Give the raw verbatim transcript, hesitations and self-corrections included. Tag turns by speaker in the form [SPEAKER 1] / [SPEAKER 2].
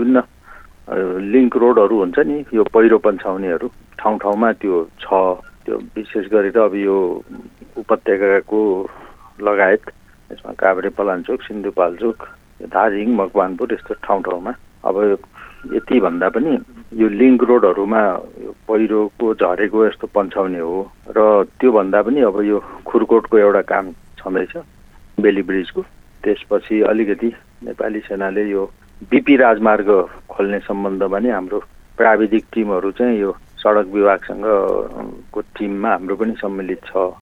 [SPEAKER 1] विभिन्न लिङ्क रोडहरू हुन्छ नि, यो पहिरो पन्छाउनेहरू ठाउँ ठाउँमा त्यो छ। त्यो विशेष गरेर अब यो उपत्यकाको लगायत यसमा काभ्रे पलाञ्चोक, सिन्धुपाल्चोक, धादिङ, मकवानपुर यस्तो ठाउँ ठाउँमा अब यति भन्दा पनि यो लिङ्क रोडहरूमा पहिरोको झरेको यस्तो पन्छाउने हो। र त्यो भन्दा पनि अब यो खुरकोटको एउटा काम छँदैछ बेली ब्रिजको। त्यसपछि अलिकति नेपाली सेनाले यो बिपी राजमार्ग खोल्ने सम्बन्धमा नि हाम्रो प्राविधिक टिमहरू चाहिँ यो सडक विभागसँग को टिममा हाम्रो पनि सम्मिलित छ।